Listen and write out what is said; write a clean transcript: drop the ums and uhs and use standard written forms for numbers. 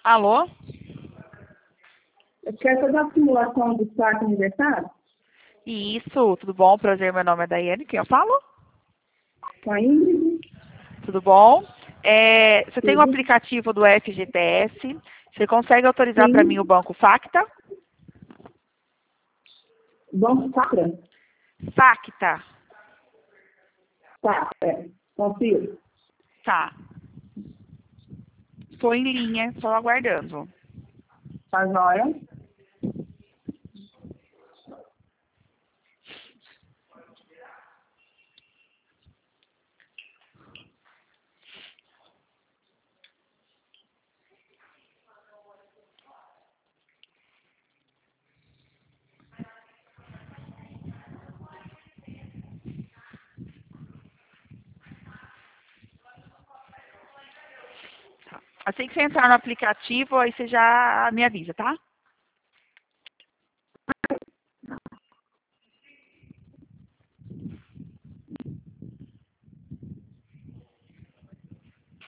Alô? Eu quero fazer uma simulação do quarto aniversário Isso, tudo bom? Prazer, meu nome é Daiane, quem eu falo? com a Ingrid. Tudo bom? Você tem o Tudo. aplicativo do FGTS, você consegue autorizar para mim o Sim. Banco Facta? Banco Sacra? Facta, Tá, confio. tá. Estou em linha, estou aguardando. Tá joia? Assim que você entrar no aplicativo, aí você já me avisa, tá?